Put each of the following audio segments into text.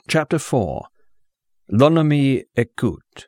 Chapter 4. L'ennemi écoute.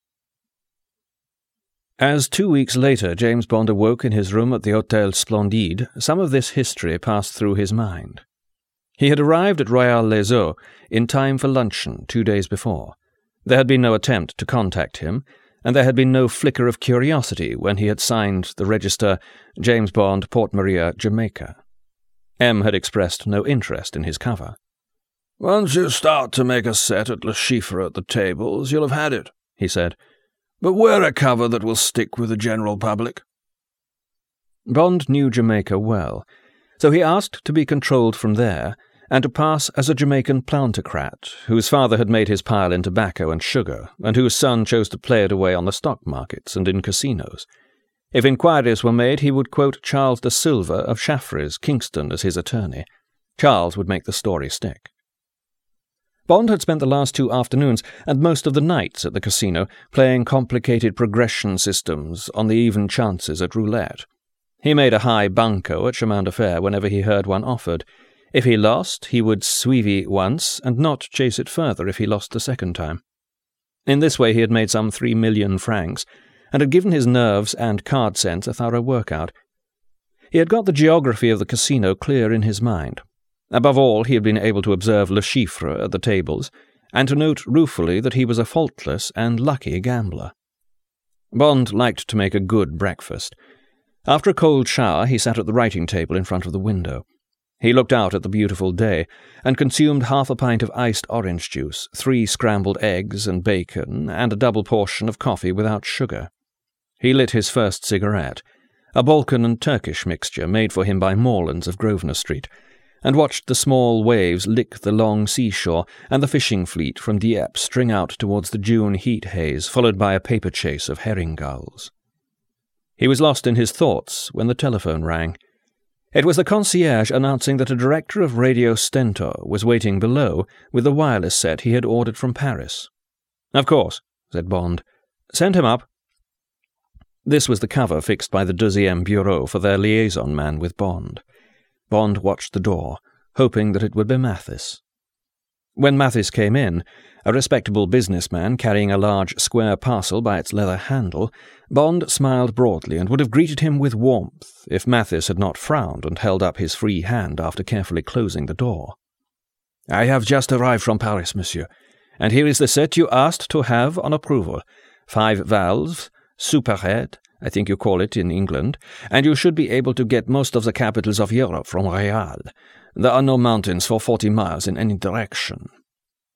As 2 weeks later James Bond awoke in his room at the Hôtel Splendide, some of this history passed through his mind. He had arrived at Royal Les Eaux in time for luncheon 2 days before. There had been no attempt to contact him, and there had been no flicker of curiosity when he had signed the register James Bond, Port Maria, Jamaica. M had expressed no interest in his cover. "Once you start to make a set at Le Chiffre at the tables, you'll have had it," he said. "But wear a cover that will stick with the general public." Bond knew Jamaica well, so he asked to be controlled from there and to pass as a Jamaican plantocrat whose father had made his pile in tobacco and sugar, and whose son chose to play it away on the stock markets and in casinos. If inquiries were made, he would quote Charles de Silva of Chaffrey's, Kingston, as his attorney. Charles would make the story stick. Bond had spent the last 2 afternoons and most of the nights at the casino playing complicated progression systems on the even chances at roulette. He made a high banco at Chemin de Fer whenever he heard one offered. If he lost, he would suivi once and not chase it further if he lost the second time. In this way he had made some 3 million francs, and had given his nerves and card sense a thorough workout. He had got the geography of the casino clear in his mind. Above all, he had been able to observe Le Chiffre at the tables, and to note ruefully that he was a faultless and lucky gambler. Bond liked to make a good breakfast. After a cold shower, he sat at the writing table in front of the window. He looked out at the beautiful day, and consumed half a pint of iced orange juice, 3 scrambled eggs and bacon, and a double portion of coffee without sugar. He lit his first cigarette, a Balkan and Turkish mixture made for him by Morlands of Grosvenor Street, and watched the small waves lick the long seashore and the fishing fleet from Dieppe string out towards the June heat haze, followed by a paper chase of herring gulls. He was lost in his thoughts when the telephone rang. It was the concierge announcing that a director of Radio Stentor was waiting below with the wireless set he had ordered from Paris. "Of course," said Bond. "Send him up." This was the cover fixed by the 2e Bureau for their liaison man with Bond. Bond watched the door, hoping that it would be Mathis. When Mathis came in, a respectable businessman carrying a large square parcel by its leather handle, Bond smiled broadly and would have greeted him with warmth if Mathis had not frowned and held up his free hand after carefully closing the door. "I have just arrived from Paris, monsieur, and here is the set you asked to have on approval. 5 valves, superhead, I think you call it in England, and you should be able to get most of the capitals of Europe from Real. There are no mountains for 40 miles in any direction.